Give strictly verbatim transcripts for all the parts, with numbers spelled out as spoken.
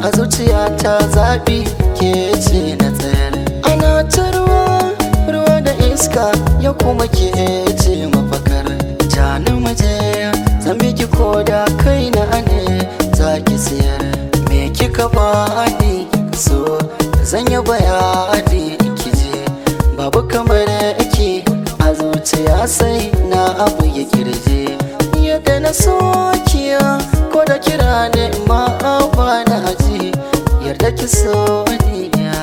a zuciyata zaɓi ke ce na tsayar. Ana ta ruwa ruwa da iska ya kuma ke ce mafakar. Jani muje zan biki koda kai na ne za ki siyar. Me kika bani so zan yi bayani kije, babu kamar ki a zuciya sai na abu ya kirje. Yadda na sokiya ko da kira ne ma ba na ji, yarda ki so ni ya.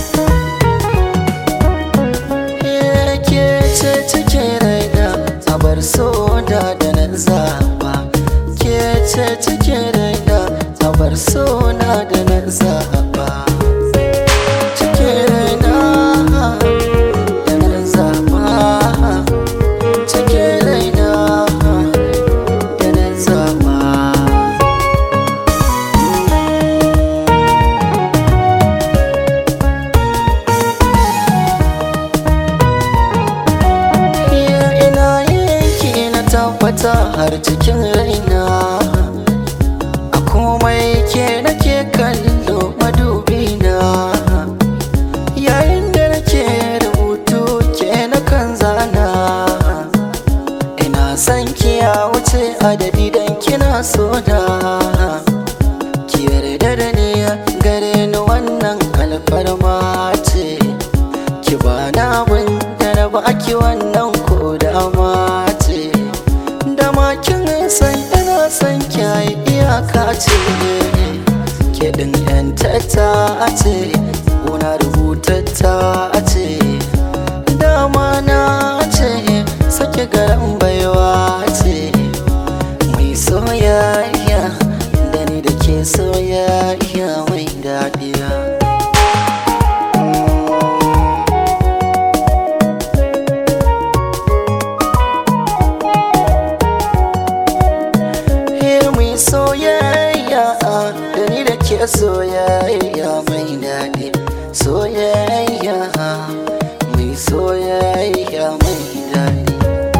Ke ce cikin raina a bar so da da na zaba. Ke ce cikin raina a bar so na da na zaba. Cikin raina da na zaba. Cikin raina da na zaba. Tabbata har cikin raina a komai ke nake kallo madubina. Yayin da nake rubutu ke na kan zana. Ina son ki ya wuce adadi dan kina so da. Ki yarda da ni gare ni wannan alfarma ce. Ki bani abin da na baki wannan ko dama ce. Kin san ina san kyai iyaka ce. Ke din yantata ce una rubutata ce. Dama na ce sake garan baiwa ce. Mai soyayya da ni da ke soyayya mai daɗiya. Soyayya da ni da ke soyayya mai daɗi. Soyayya mai soyayya mai daɗi.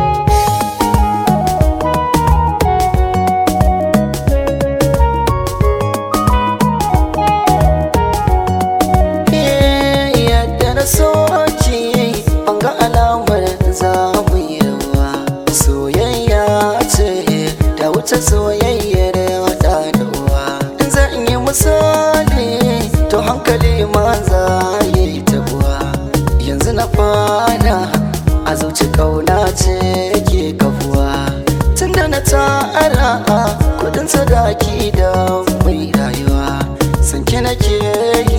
Yadda na so ki ban ga alamar za mu yi rawa. Soyayya ce da wuce soyayyar misali, to hankali ma za ya yi tabuwa. Yanzu na fara a zuci kauna ce ke kafuwa. Tunda na tara kudin sadaki da mai rayuwa, sanke nake yi